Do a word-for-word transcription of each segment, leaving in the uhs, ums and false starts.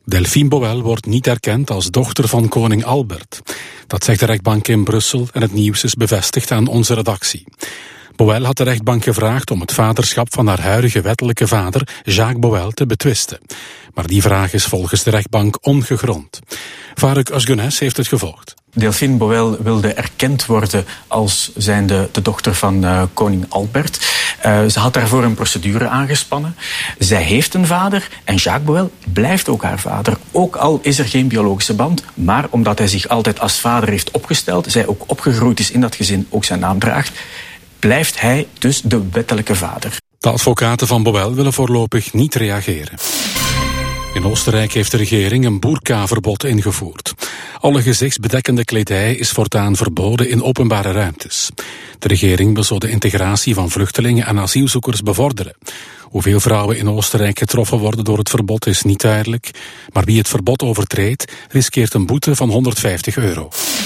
Delphine Bouwel wordt niet erkend als dochter van koning Albert. Dat zegt de rechtbank in Brussel en het nieuws is bevestigd aan onze redactie. Bouwel had de rechtbank gevraagd om het vaderschap van haar huidige wettelijke vader, Jacques Bouwel, te betwisten. Maar die vraag is volgens de rechtbank ongegrond. Faruk Özgünes heeft het gevolgd. Delphine Bouwel wilde erkend worden als zijnde de dochter van uh, koning Albert. Uh, ze had daarvoor een procedure aangespannen. Zij heeft een vader en Jacques Bouwel blijft ook haar vader. Ook al is er geen biologische band, maar omdat hij zich altijd als vader heeft opgesteld, zij ook opgegroeid is in dat gezin, ook zijn naam draagt, blijft hij dus de wettelijke vader. De advocaten van Bouwel willen voorlopig niet reageren. In Oostenrijk heeft de regering een boerkaverbod ingevoerd. Alle gezichtsbedekkende kledij is voortaan verboden in openbare ruimtes. De regering wil zo de integratie van vluchtelingen en asielzoekers bevorderen. Hoeveel vrouwen in Oostenrijk getroffen worden door het verbod is niet duidelijk, maar wie het verbod overtreedt riskeert een boete van honderdvijftig euro.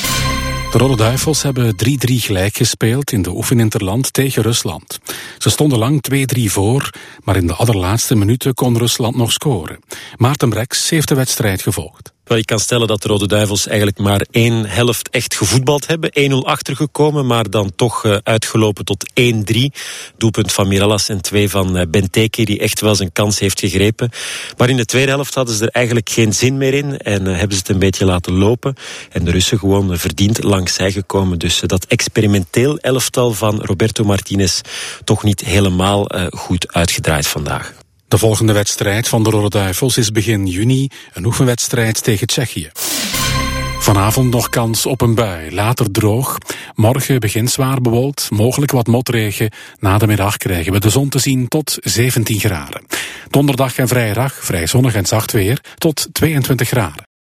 De Rode Duivels hebben drie drie gelijk gespeeld in de oefeninterland tegen Rusland. Ze stonden lang twee drie voor, maar in de allerlaatste minuten kon Rusland nog scoren. Maarten Breks heeft de wedstrijd gevolgd. Wel, ik kan stellen dat de Rode Duivels eigenlijk maar één helft echt gevoetbald hebben. één nul achtergekomen, maar dan toch uh, uitgelopen tot één drie. Doelpunt van Mirallas en twee van uh, Benteke, die echt wel zijn kans heeft gegrepen. Maar in de tweede helft hadden ze er eigenlijk geen zin meer in en uh, hebben ze het een beetje laten lopen. En de Russen gewoon uh, verdiend langs zij gekomen. Dus uh, dat experimenteel elftal van Roberto Martinez toch niet helemaal uh, goed uitgedraaid vandaag. De volgende wedstrijd van de Rode Duivels is begin juni, een oefenwedstrijd tegen Tsjechië. Vanavond nog kans op een bui, later droog. Morgen begint zwaar bewolkt, mogelijk wat motregen. Na de middag krijgen we de zon te zien tot zeventien graden. Donderdag en vrijdag vrij zonnig en zacht weer tot tweeëntwintig graden.